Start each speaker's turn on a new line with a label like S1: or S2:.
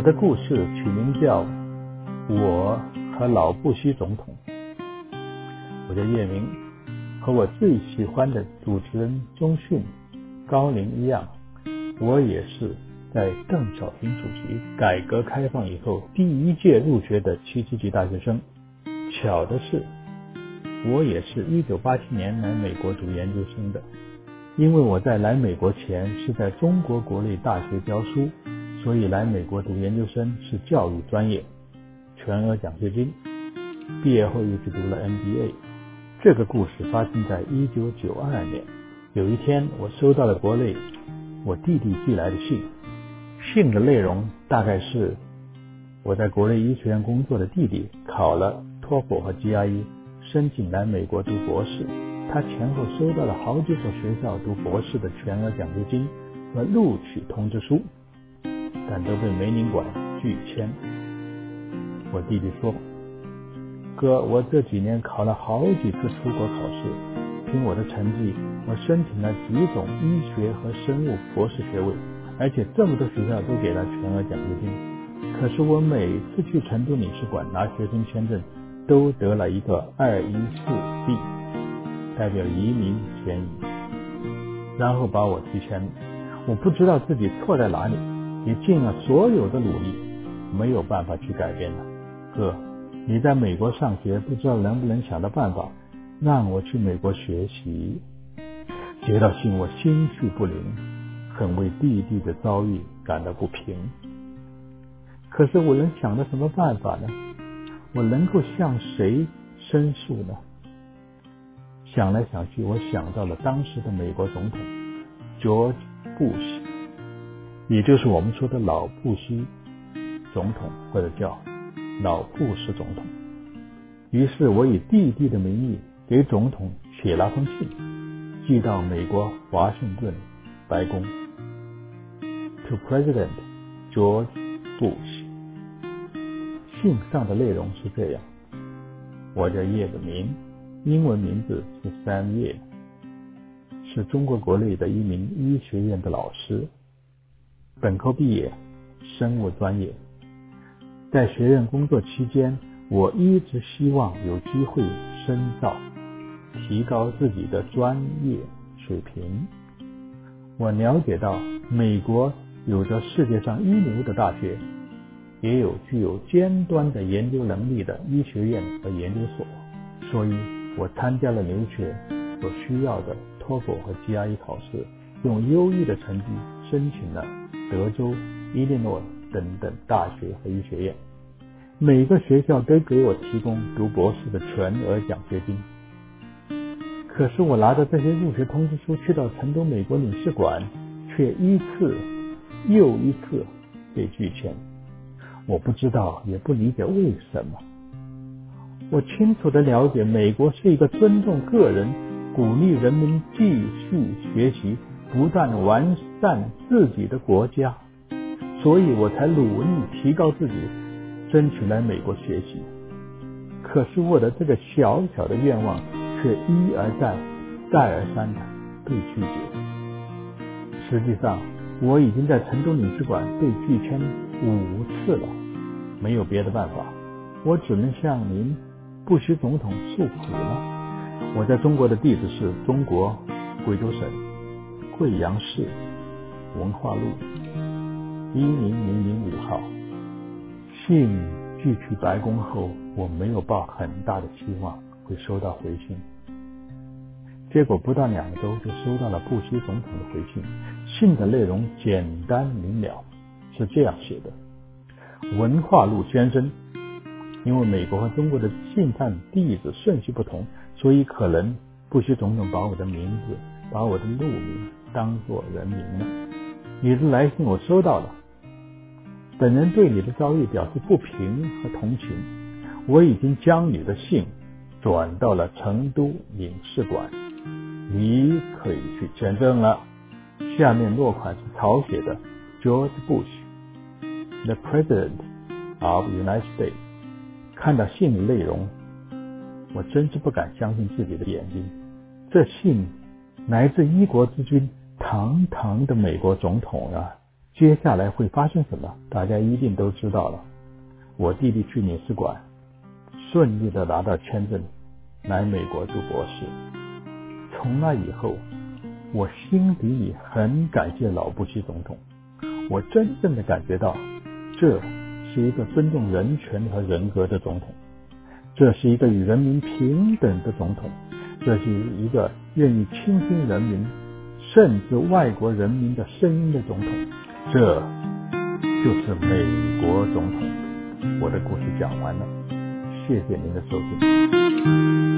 S1: 的故事取名叫《我和老布希总统》。我叫叶明，和我最喜欢的主持人钟迅、高龄一样，我也是在邓小平主席改革开放以后第一届入学的77级大学生。巧的是，我也是1987年来美国读研究生的。因为我在来美国前是在中国国立大学教书，所以来美国读研究生是教育专业，全额奖学金。毕业后又去读了 MBA。 这个故事发生在1992年。有一天，我收到了国内我弟弟寄来的信的内容大概是我在国内医学院工作的弟弟考了托福和 GRE， 申请来美国读博士。他前后收到了好几所学校读博士的全额奖学金和录取通知书，但都被梅领馆拒签。我弟弟说，哥，我这几年考了好几次出国考试，凭我的成绩，我申请了几种医学和生物博士学位，而且这么多学校都给了全额奖学金。可是我每次去成都领事馆拿学生签证，都得了一个214B，代表移民嫌疑，然后把我拒签了。我不知道自己错在哪里，也尽了所有的努力，没有办法去改变了。哥，你在美国上学，不知道能不能想到办法让我去美国学习。接到信，我心绪不宁，很为弟弟的遭遇感到不平。可是我能想到什么办法呢？我能够向谁申诉呢？想来想去，我想到了当时的美国总统 George Bush， 也就是我们说的老布希总统，或者叫老布什总统。于是我以弟弟的名义给总统写了封信，寄到美国华盛顿白宫 To President George Bush。 信上的内容是这样：我叫叶子明，英文名字是 Sam Ye， 是中国国内的一名医学院的老师，本科毕业，生物专业。在学院工作期间，我一直希望有机会深造，提高自己的专业水平。我了解到美国有着世界上一流的大学，也有具有尖端的研究能力的医学院和研究所，所以我参加了留学所需要的托福和 GRE 考试，用优异的成绩申请了德州、伊利诺等等大学和医学院。每个学校都给我提供读博士的全额奖学金。可是我拿着这些入学通知书去到成都美国领事馆，却一次又一次被拒签。我不知道，也不理解为什么。我清楚地了解，美国是一个尊重个人、鼓励人民继续学习、不断完善自己的国家，所以我才努力提高自己，争取来美国学习。可是我的这个小小的愿望却一而再、再而三地被拒绝。实际上，我已经在成都领事馆被拒签5次了，没有别的办法，我只能向您布希总统诉苦了。我在中国的地址是中国贵州省贵阳市文化路10005号。信寄去白宫后，我没有抱很大的期望会收到回信，结果不到2周就收到了布希总统的回信。信的内容简单明了，是这样写的：文化路先生，因为美国和中国的信上地址顺序不同，所以可能布希总统把我的名字、把我的路名当作人名了。你的来信我收到了，本人对你的遭遇表示不平和同情。我已经将你的信转到了成都领事馆，你可以去签证了。下面落款是草写的 George Bush The President of United States。 看到信的内容，我真是不敢相信自己的眼睛。这信来自一国之君，堂堂的美国总统啊！ 接下来会发生什么，大家一定都知道了。我弟弟去领事馆，顺利的拿到签证，来美国读博士。从那以后，我心底里很感谢老布希总统，我真正的感觉到，这是一个尊重人权和人格的总统，这是一个与人民平等的总统，这是一个愿意倾听人民甚至外国人民的声音的总统，这就是美国总统。我的故事讲完了，谢谢您的收听。